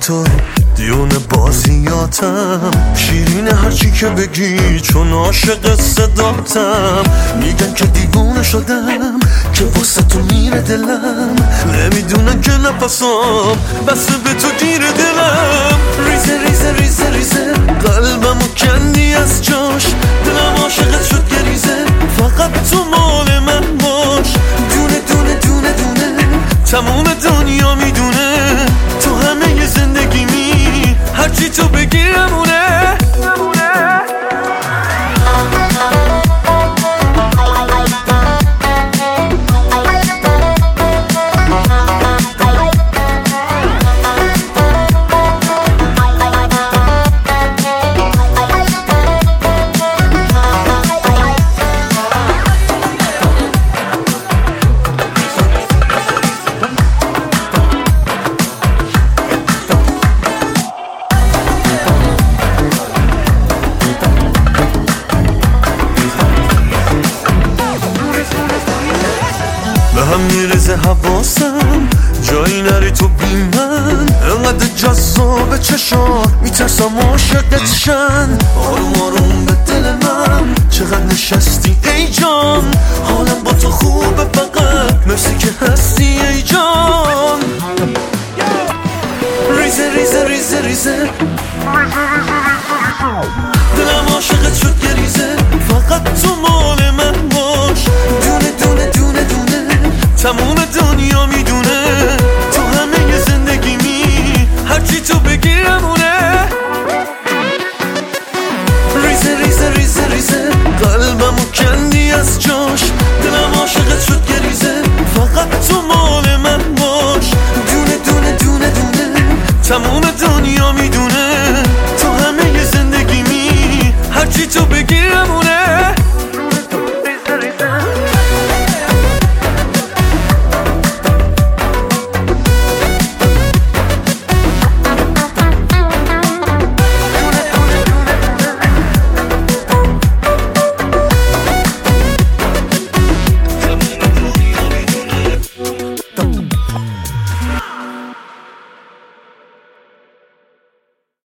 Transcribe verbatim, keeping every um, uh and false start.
تو دیون بازیاتم، شیرین هرچی که بگی چون عاشق صداتم. میگن که دیوونه شدم که واسه تو میره دلم، نمیدونن که نفسام بس به تو گیر دلم. ریزه ریزه ریزه ریزه قلبمو کندی از جاش، دلم عاشقت شد گریزه، فقط تو مال من باش. دونه دونه دونه دونه تموم دنیا میدونه تو همه زندگیمی، هرچی تو بگی همونه. به هم میرزه حواسم جایی نری تو بی من، انقدر جذاب چشات میترسم عاشقت شن. آروم آروم به دل